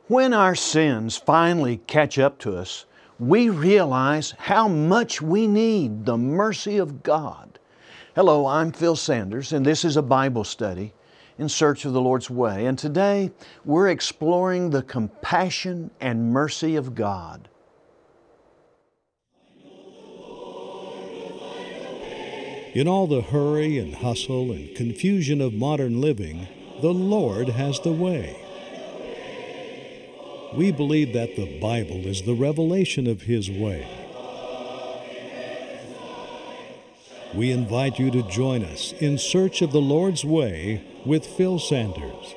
When our sins finally catch up to us, we realize how much we need the mercy of God. Hello, I'm Phil Sanders, and this is a Bible study in search of the Lord's way. And today we're exploring the compassion and mercy of God. In all the hurry and hustle and confusion of modern living, the Lord has the way. We believe that the Bible is the revelation of His way. We invite you to join us in search of the Lord's way with Phil Sanders.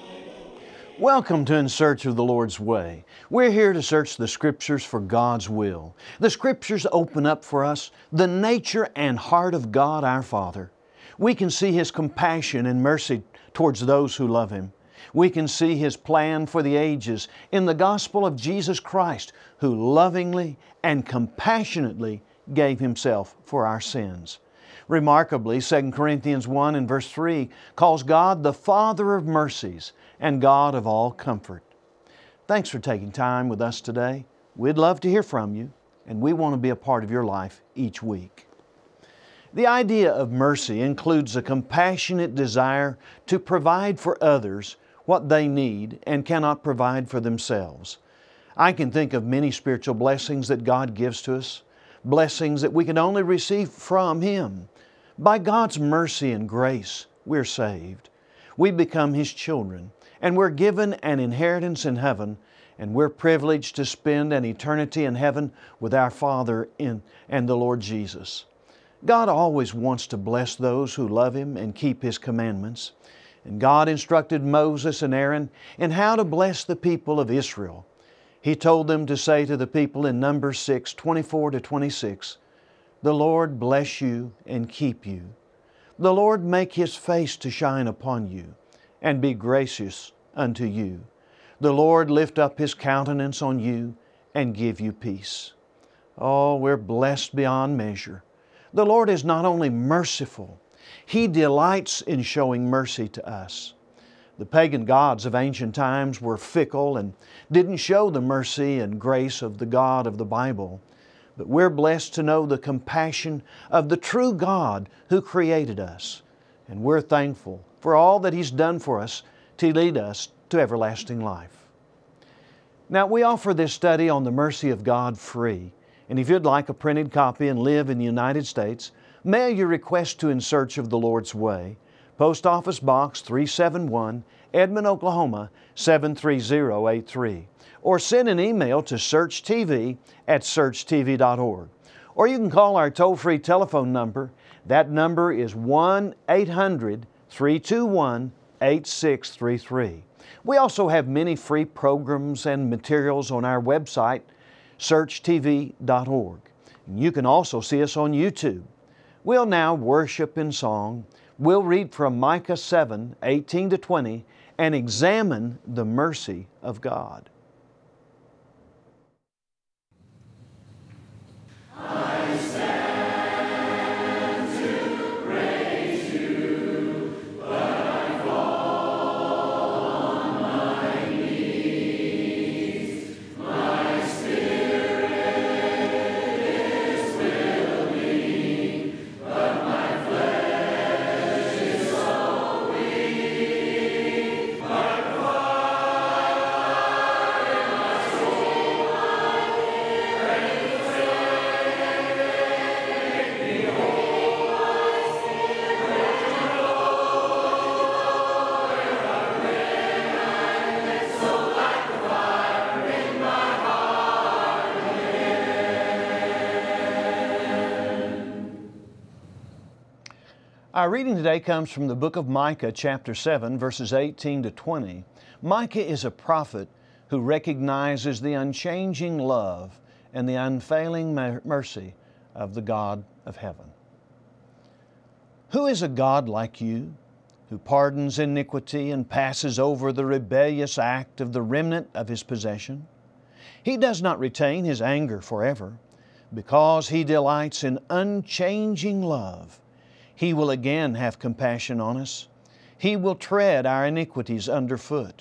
Welcome to In Search of the Lord's Way. We're here to search the Scriptures for God's will. The Scriptures open up for us the nature and heart of God our Father. We can see His compassion and mercy towards those who love Him. We can see His plan for the ages in the gospel of Jesus Christ, who lovingly and compassionately gave Himself for our sins. Remarkably, 2 Corinthians 1 and verse 3 calls God the Father of mercies and God of all comfort. Thanks for taking time with us today. We'd love to hear from you, and we want to be a part of your life each week. The idea of mercy includes a compassionate desire to provide for others what they need and cannot provide for themselves. I can think of many spiritual blessings that God gives to us, blessings that we can only receive from Him. By God's mercy and grace, we're saved. We become His children, and we're given an inheritance in heaven, and we're privileged to spend an eternity in heaven with our Father and the Lord Jesus. God always wants to bless those who love Him and keep His commandments. And God instructed Moses and Aaron in how to bless the people of Israel. He told them to say to the people in Numbers 6, 24-26, "The Lord bless you and keep you. The Lord make His face to shine upon you and be gracious unto you. The Lord lift up His countenance on you and give you peace." Oh, we're blessed beyond measure. The Lord is not only merciful, He delights in showing mercy to us. The pagan gods of ancient times were fickle and didn't show the mercy and grace of the God of the Bible. But we're blessed to know the compassion of the true God who created us. And we're thankful for all that He's done for us to lead us to everlasting life. Now, we offer this study on the mercy of God free. And if you'd like a printed copy and live in the United States, mail your request to In Search of the Lord's Way, Post Office Box 371, Edmond, Oklahoma 73083. Or send an email to searchtv@searchtv.org. Or you can call our toll-free telephone number. That number is 1-800-321-8633. We also have many free programs and materials on our website, searchtv.org. You can also see us on YouTube. We'll now worship in song. We'll read from Micah 7, 18-20, and examine the mercy of God. Our reading today comes from the book of Micah, chapter 7, verses 18-20. Micah is a prophet who recognizes the unchanging love and the unfailing mercy of the God of heaven. Who is a God like you, who pardons iniquity and passes over the rebellious act of the remnant of His possession? He does not retain His anger forever, because He delights in unchanging love. He will again have compassion on us. He will tread our iniquities underfoot.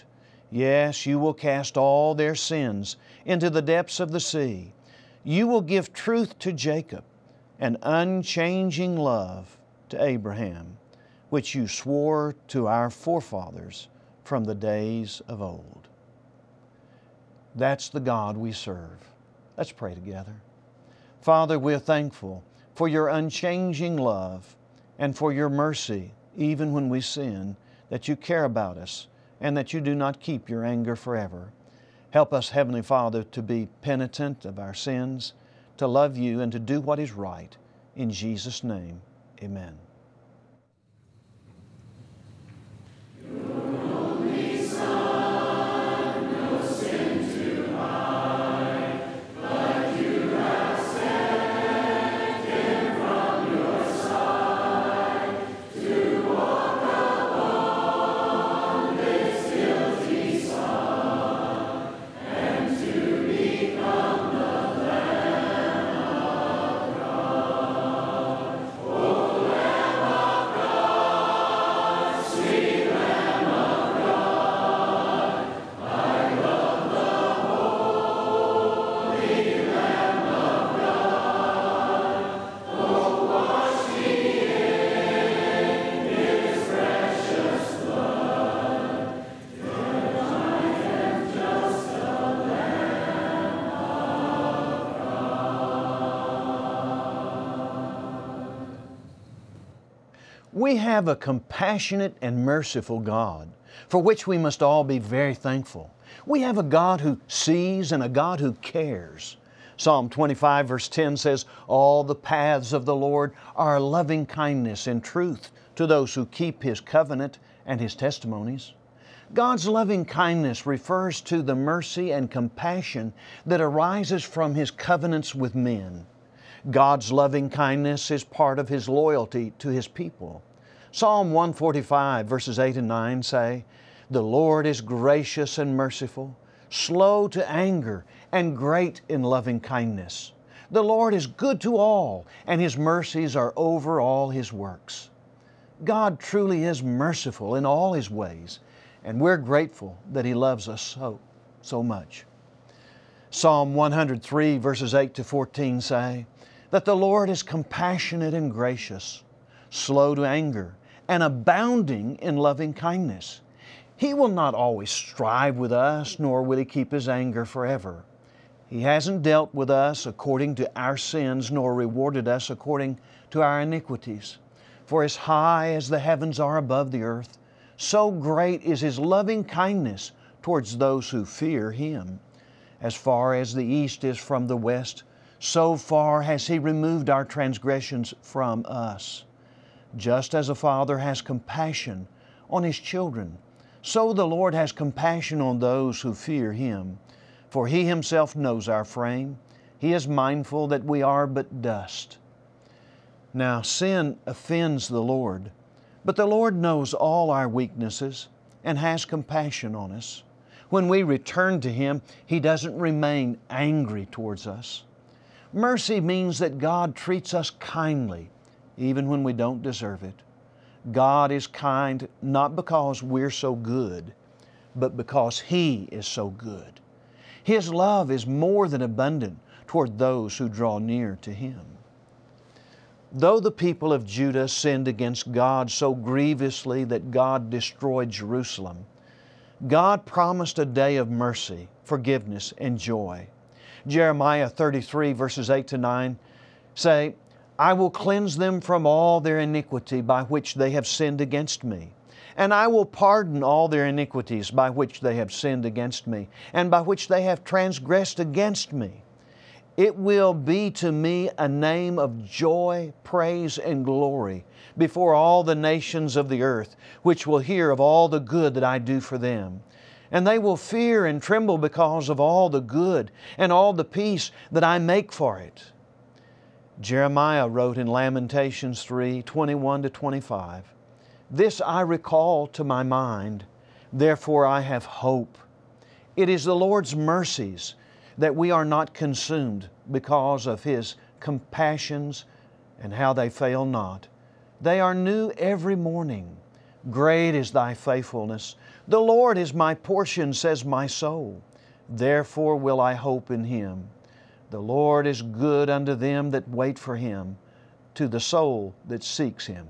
Yes, you will cast all their sins into the depths of the sea. You will give truth to Jacob and unchanging love to Abraham, which you swore to our forefathers from the days of old. That's the God we serve. Let's pray together. Father, we're thankful for your unchanging love and for your mercy, even when we sin, that you care about us and that you do not keep your anger forever. Help us, Heavenly Father, to be penitent of our sins, to love you and to do what is right. In Jesus' name, amen. We have a compassionate and merciful God, for which we must all be very thankful. We have a God who sees and a God who cares. Psalm 25 verse 10 says, "All the paths of the Lord are loving kindness and truth to those who keep His covenant and His testimonies." God's loving kindness refers to the mercy and compassion that arises from His covenants with men. God's loving kindness is part of His loyalty to His people. Psalm 145 verses 8 and 9 say, "The Lord is gracious and merciful, slow to anger, and great in loving kindness. The Lord is good to all, and His mercies are over all His works." God truly is merciful in all His ways, and we're grateful that He loves us so much. Psalm 103 verses 8 to 14 say that the Lord is compassionate and gracious, slow to anger, and abounding in loving kindness. He will not always strive with us, nor will He keep His anger forever. He hasn't dealt with us according to our sins, nor rewarded us according to our iniquities. For as high as the heavens are above the earth, so great is His loving kindness towards those who fear Him. As far as the east is from the west, so far has He removed our transgressions from us. Just as a father has compassion on his children, so the Lord has compassion on those who fear Him. For He Himself knows our frame. He is mindful that we are but dust. Now, sin offends the Lord, but the Lord knows all our weaknesses and has compassion on us. When we return to Him, He doesn't remain angry towards us. Mercy means that God treats us kindly, even when we don't deserve it. God is kind not because we're so good, but because He is so good. His love is more than abundant toward those who draw near to Him. Though the people of Judah sinned against God so grievously that God destroyed Jerusalem, God promised a day of mercy, forgiveness, and joy. Jeremiah 33 verses 8 to 9 say, "I will cleanse them from all their iniquity by which they have sinned against me. And I will pardon all their iniquities by which they have sinned against me, and by which they have transgressed against me. It will be to me a name of joy, praise, and glory before all the nations of the earth, which will hear of all the good that I do for them. And they will fear and tremble because of all the good and all the peace that I make for it." Jeremiah wrote in Lamentations 3:21 to 25, "This I recall to my mind, therefore I have hope. It is the Lord's mercies that we are not consumed because of His compassions and how they fail not. They are new every morning. Great is Thy faithfulness. The Lord is my portion, says my soul. Therefore will I hope in Him. The Lord is good unto them that wait for Him, to the soul that seeks Him.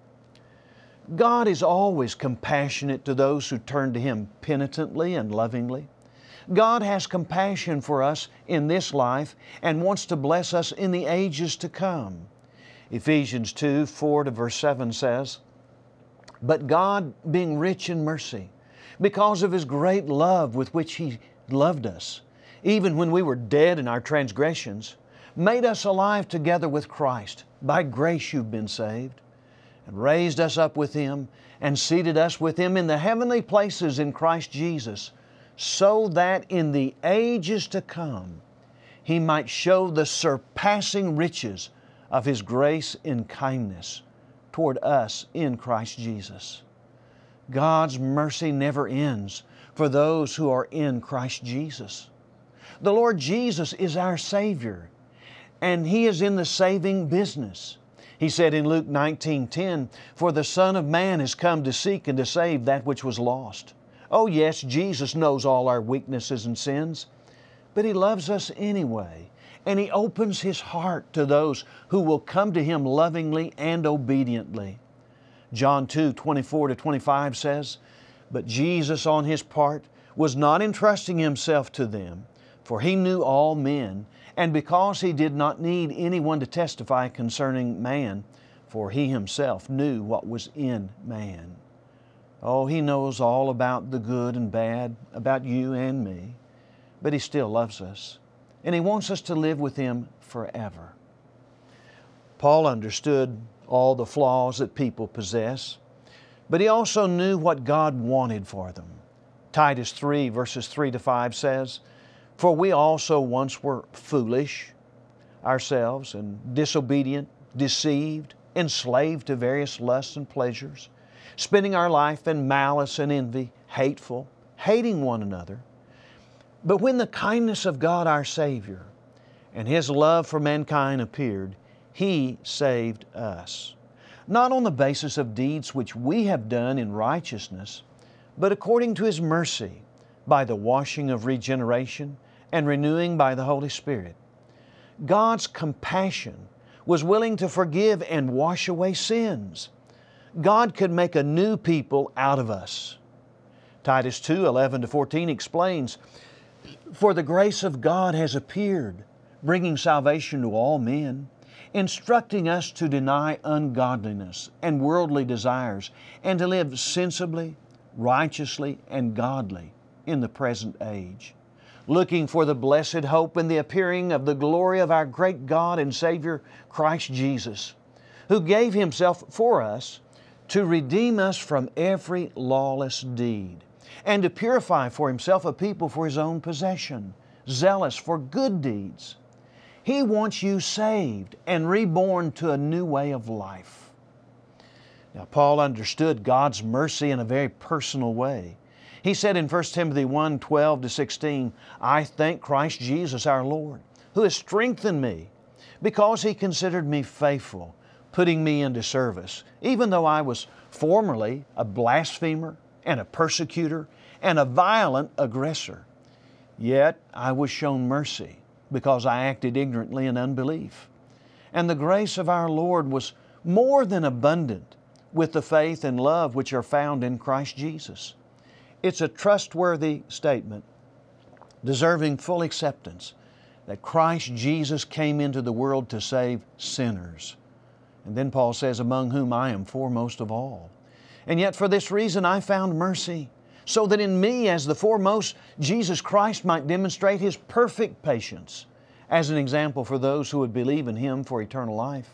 God is always compassionate to those who turn to Him penitently and lovingly. God has compassion for us in this life and wants to bless us in the ages to come. Ephesians 2, 4 to verse 7 says, But God, being rich in mercy, because of His great love with which He loved us, even when we were dead in our transgressions, made us alive together with Christ. By grace you've been saved, and raised us up with Him, and seated us with Him in the heavenly places in Christ Jesus, so that in the ages to come He might show the surpassing riches of His grace in kindness toward us in Christ Jesus. God's mercy never ends for those who are in Christ Jesus. The Lord Jesus is our Savior, and He is in the saving business. He said in Luke 19:10, For the Son of Man has come to seek and to save that which was lost. Oh yes, Jesus knows all our weaknesses and sins, but He loves us anyway, and He opens His heart to those who will come to Him lovingly and obediently. John 2:24 to 25 says, But Jesus on His part was not entrusting Himself to them, for He knew all men, and because He did not need anyone to testify concerning man, for He Himself knew what was in man. Oh, He knows all about the good and bad, about you and me, but He still loves us, and He wants us to live with Him forever. Paul understood all the flaws that people possess, but he also knew what God wanted for them. Titus 3 verses 3 to 5 says, For we also once were foolish ourselves, and disobedient, deceived, enslaved to various lusts and pleasures, spending our life in malice and envy, hateful, hating one another. But when the kindness of God our Savior and His love for mankind appeared, He saved us, not on the basis of deeds which we have done in righteousness, but according to His mercy, by the washing of regeneration and renewing by the Holy Spirit. God's compassion was willing to forgive and wash away sins. God could make a new people out of us. Titus 2, 11 to 14 explains, For the grace of God has appeared, bringing salvation to all men, instructing us to deny ungodliness and worldly desires, and to live sensibly, righteously, and godly in the present age, looking for the blessed hope and the appearing of the glory of our great God and Savior, Christ Jesus, who gave Himself for us to redeem us from every lawless deed, and to purify for Himself a people for His own possession, zealous for good deeds. He wants you saved and reborn to a new way of life. Now, Paul understood God's mercy in a very personal way. He said in 1 Timothy 1, 12 to 16, I thank Christ Jesus our Lord, who has strengthened me, because He considered me faithful, putting me into service, even though I was formerly a blasphemer and a persecutor and a violent aggressor. Yet I was shown mercy, because I acted ignorantly in unbelief. And the grace of our Lord was more than abundant with the faith and love which are found in Christ Jesus. It's a trustworthy statement, deserving full acceptance, that Christ Jesus came into the world to save sinners. And then Paul says, among whom I am foremost of all. And yet for this reason I found mercy, so that in me as the foremost, Jesus Christ might demonstrate His perfect patience as an example for those who would believe in Him for eternal life.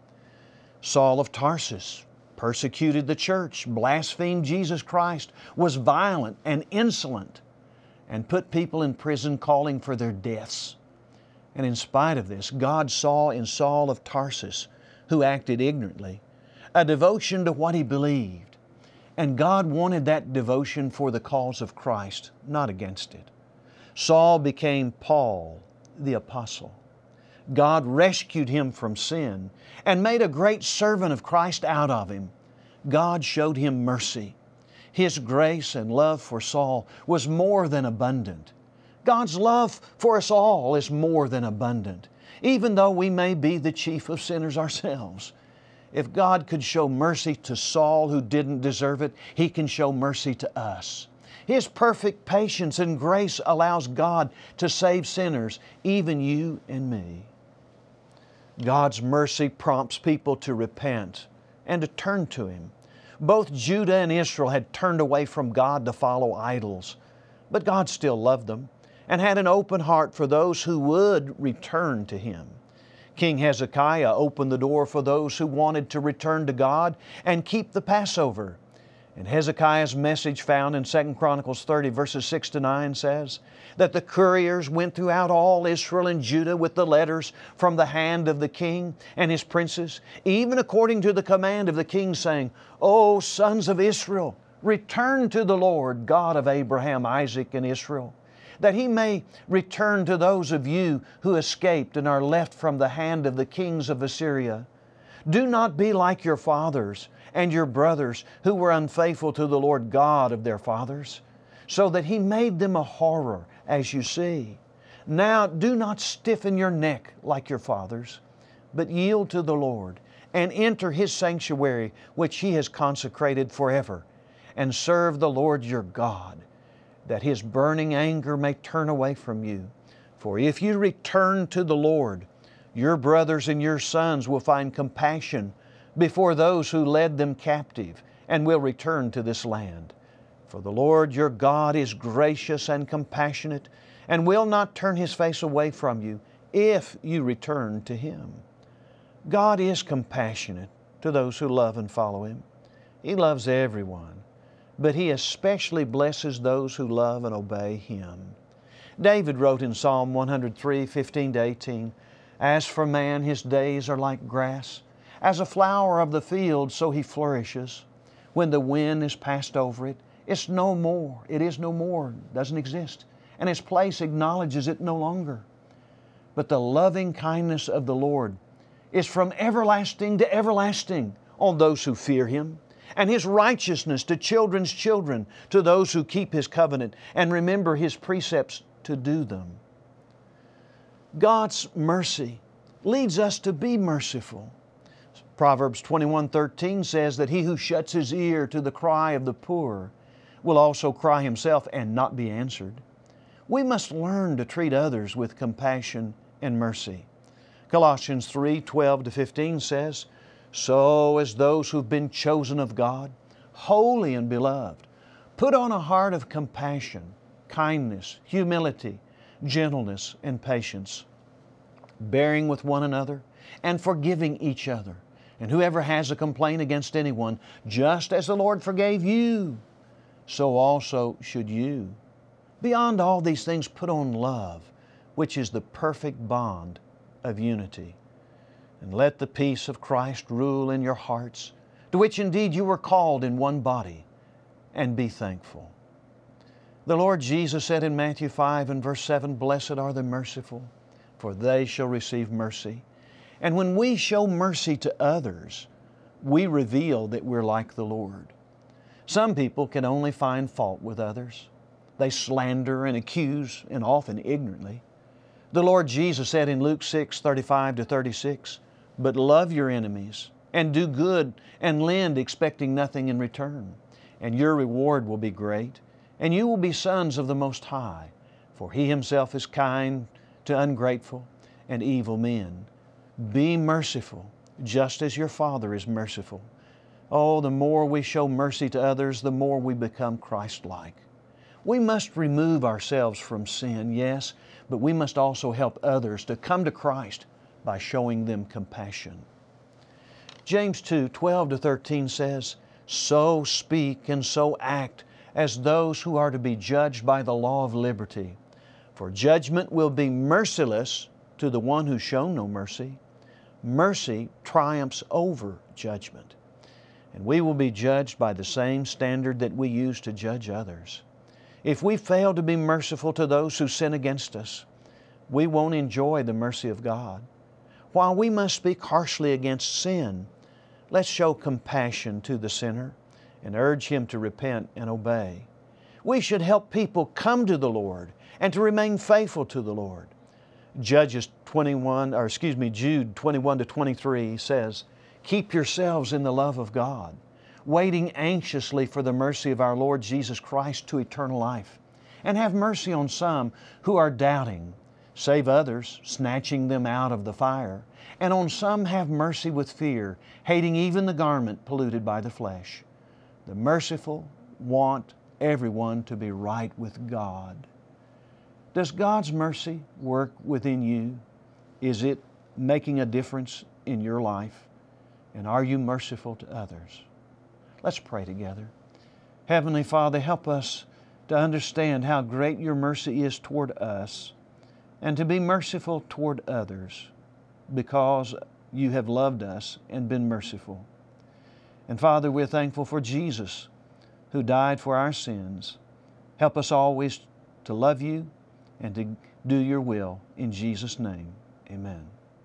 Saul of Tarsus persecuted the church, blasphemed Jesus Christ, was violent and insolent, and put people in prison calling for their deaths. And in spite of this, God saw in Saul of Tarsus, who acted ignorantly, a devotion to what he believed. And God wanted that devotion for the cause of Christ, not against it. Saul became Paul, the apostle. God rescued him from sin and made a great servant of Christ out of him. God showed him mercy. His grace and love for Saul was more than abundant. God's love for us all is more than abundant, even though we may be the chief of sinners ourselves. If God could show mercy to Saul who didn't deserve it, He can show mercy to us. His perfect patience and grace allows God to save sinners, even you and me. God's mercy prompts people to repent and to turn to Him. Both Judah and Israel had turned away from God to follow idols, but God still loved them and had an open heart for those who would return to Him. King Hezekiah opened the door for those who wanted to return to God and keep the Passover. And Hezekiah's message found in 2 Chronicles 30 verses 6 to 9 says that the couriers went throughout all Israel and Judah with the letters from the hand of the king and his princes, even according to the command of the king, saying, O sons of Israel, return to the Lord, God of Abraham, Isaac, and Israel, that He may return to those of you who escaped and are left from the hand of the kings of Assyria. Do not be like your fathers and your brothers who were unfaithful to the Lord God of their fathers, so that He made them a horror, as you see. Now do not stiffen your neck like your fathers, but yield to the Lord and enter His sanctuary, which He has consecrated forever, and serve the Lord your God, that His burning anger may turn away from you. For if you return to the Lord, your brothers and your sons will find compassion before those who led them captive, and will return to this land. For the Lord your God is gracious and compassionate, and will not turn His face away from you if you return to Him. God is compassionate to those who love and follow Him. He loves everyone, but He especially blesses those who love and obey Him. David wrote in Psalm 103, 15 to 18, As for man, his days are like grass. As a flower of the field, so he flourishes. When the wind is passed over it, it's no more. It is no more, doesn't exist. And its place acknowledges it no longer. But the loving kindness of the Lord is from everlasting to everlasting on those who fear Him, and His righteousness to children's children, to those who keep His covenant and remember His precepts to do them. God's mercy leads us to be merciful. Proverbs 21:13 says that he who shuts his ear to the cry of the poor will also cry himself and not be answered. We must learn to treat others with compassion and mercy. Colossians 3:12 to 15 says, So as those who've been chosen of God, holy and beloved, put on a heart of compassion, kindness, humility, gentleness, and patience, bearing with one another and forgiving each other. And whoever has a complaint against anyone, just as the Lord forgave you, so also should you. Beyond all these things, put on love, which is the perfect bond of unity. And let the peace of Christ rule in your hearts, to which indeed you were called in one body, and be thankful. The Lord Jesus said in Matthew 5 and verse 7, Blessed are the merciful, for they shall receive mercy. And when we show mercy to others, we reveal that we're like the Lord. Some people can only find fault with others. They slander and accuse, and often ignorantly. The Lord Jesus said in Luke 6:35 to 36, But love your enemies, and do good, and lend, expecting nothing in return. And your reward will be great, and you will be sons of the Most High. For He Himself is kind to ungrateful and evil men. Be merciful, just as your Father is merciful. Oh, the more we show mercy to others, the more we become Christ-like. We must remove ourselves from sin, yes, but we must also help others to come to Christ by showing them compassion. James 2:12 to 13 says, So speak and so act as those who are to be judged by the law of liberty. For judgment will be merciless to the one who's shown no mercy. Mercy triumphs over judgment. And we will be judged by the same standard that we use to judge others. If we fail to be merciful to those who sin against us, we won't enjoy the mercy of God. While we must speak harshly against sin, let's show compassion to the sinner and urge him to repent and obey. We should help people come to the Lord and to remain faithful to the Lord. Jude 21 to 23 says, "Keep yourselves in the love of God, waiting anxiously for the mercy of our Lord Jesus Christ to eternal life. And have mercy on some who are doubting. Save others, snatching them out of the fire. And on some have mercy with fear, hating even the garment polluted by the flesh." The merciful want everyone to be right with God. Does God's mercy work within you? Is it making a difference in your life? And are you merciful to others? Let's pray together. Heavenly Father, help us to understand how great Your mercy is toward us and to be merciful toward others because You have loved us and been merciful. And Father, we're thankful for Jesus who died for our sins. Help us always to love You and to do Your will. In Jesus' name, amen.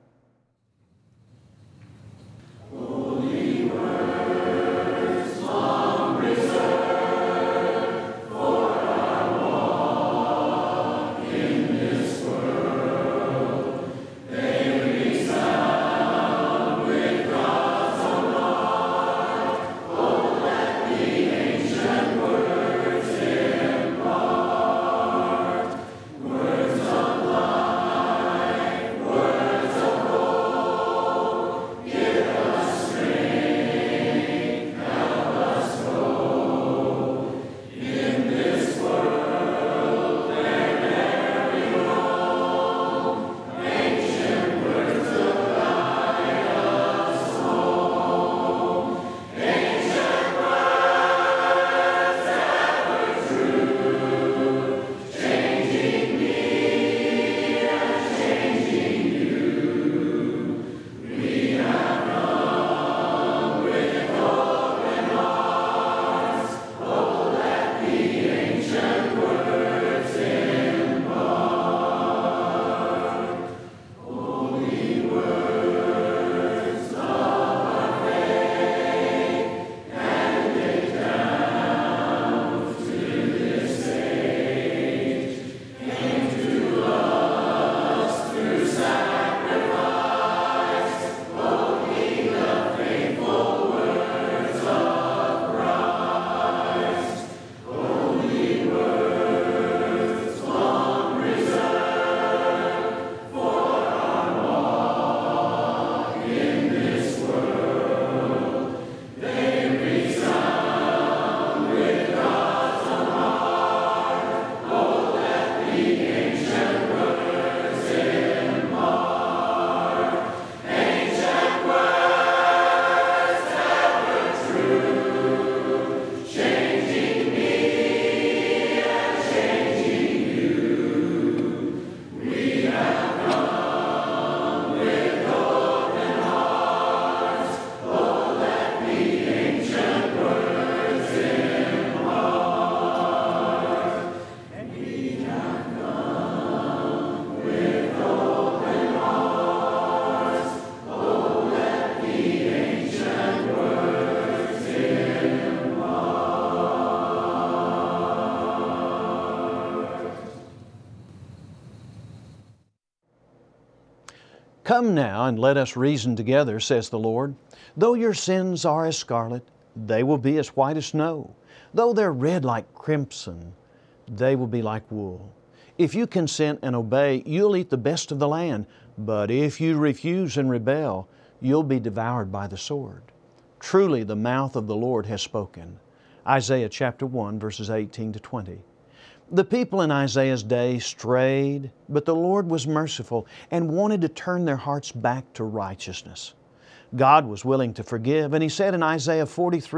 "Come now, and let us reason together, says the Lord. Though your sins are as scarlet, they will be as white as snow. Though they're red like crimson, they will be like wool. If you consent and obey, you'll eat the best of the land. But if you refuse and rebel, you'll be devoured by the sword. Truly the mouth of the Lord has spoken." Isaiah chapter 1, verses 18 to 20. The people in Isaiah's day strayed, but the Lord was merciful and wanted to turn their hearts back to righteousness. God was willing to forgive, and He said in Isaiah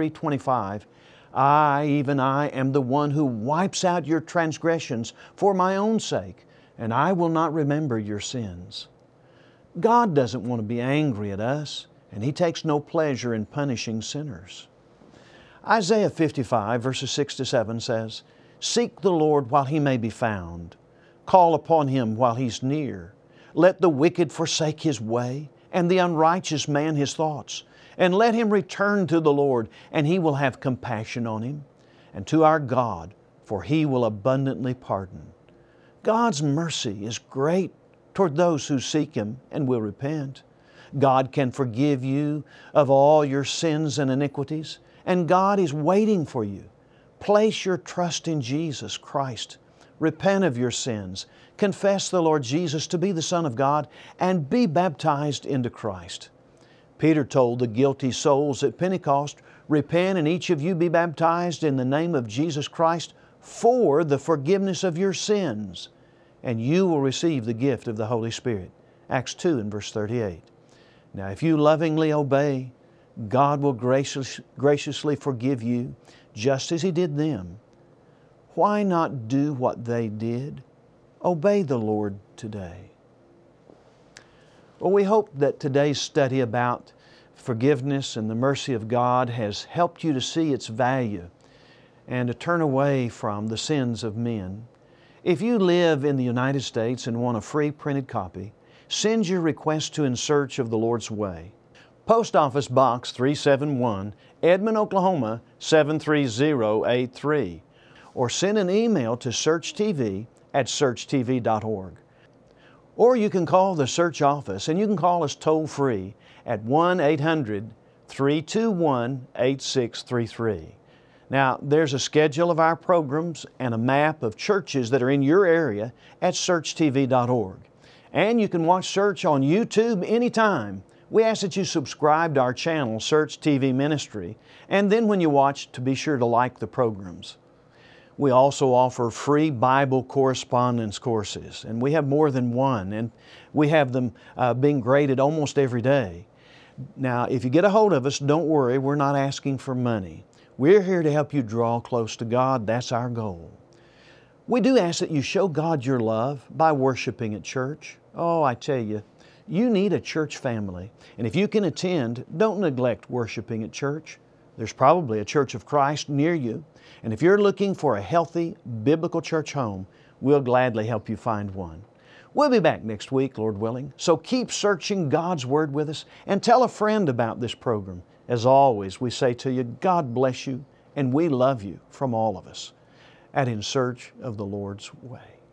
43:25, "I, even I, am the one who wipes out your transgressions for My own sake, and I will not remember your sins." God doesn't want to be angry at us, and He takes no pleasure in punishing sinners. Isaiah 55, verses 6 to 7 says, "Seek the Lord while He may be found. Call upon Him while He's near. Let the wicked forsake his way, and the unrighteous man his thoughts. and let him return to the Lord, and He will have compassion on him, and to our God, for He will abundantly pardon. God's mercy is great toward those who seek Him and will repent. God can forgive you of all your sins and iniquities, and God is waiting for you. Place your trust in Jesus Christ. Repent of your sins. Confess the Lord Jesus to be the Son of God, and be baptized into Christ. Peter told the guilty souls at Pentecost, "Repent and each of you be baptized in the name of Jesus Christ for the forgiveness of your sins, and you will receive the gift of the Holy Spirit." Acts 2 and verse 38. Now, if you lovingly obey, God will graciously forgive you just as He did them. Why not do what they did? Obey the Lord today. Well, we hope that today's study about forgiveness and the mercy of God has helped you to see its value and to turn away from the sins of men. If you live in the United States and want a free printed copy, send your request to In Search of the Lord's Way. Post Office Box 371, Edmond, Oklahoma 73083. Or send an email to searchtv@searchtv.org. Or you can call the Search office, and you can call us toll-free at 1-800-321-8633. Now, there's a schedule of our programs and a map of churches that are in your area at searchtv.org. And you can watch Search on YouTube anytime. We ask that you subscribe to our channel, Search TV Ministry, and then when you watch, to be sure to like the programs. We also offer free Bible correspondence courses, and we have more than one, and we have them being graded almost every day. Now, if you get a hold of us, don't worry, we're not asking for money. We're here to help you draw close to God. That's our goal. We do ask that you show God your love by worshiping at church. Oh, I tell you, you need a church family, and if you can attend, don't neglect worshiping at church. There's probably a Church of Christ near you, and if you're looking for a healthy, biblical church home, we'll gladly help you find one. We'll be back next week, Lord willing, so keep searching God's Word with us and tell a friend about this program. As always, we say to you, God bless you, and we love you from all of us at In Search of the Lord's Way.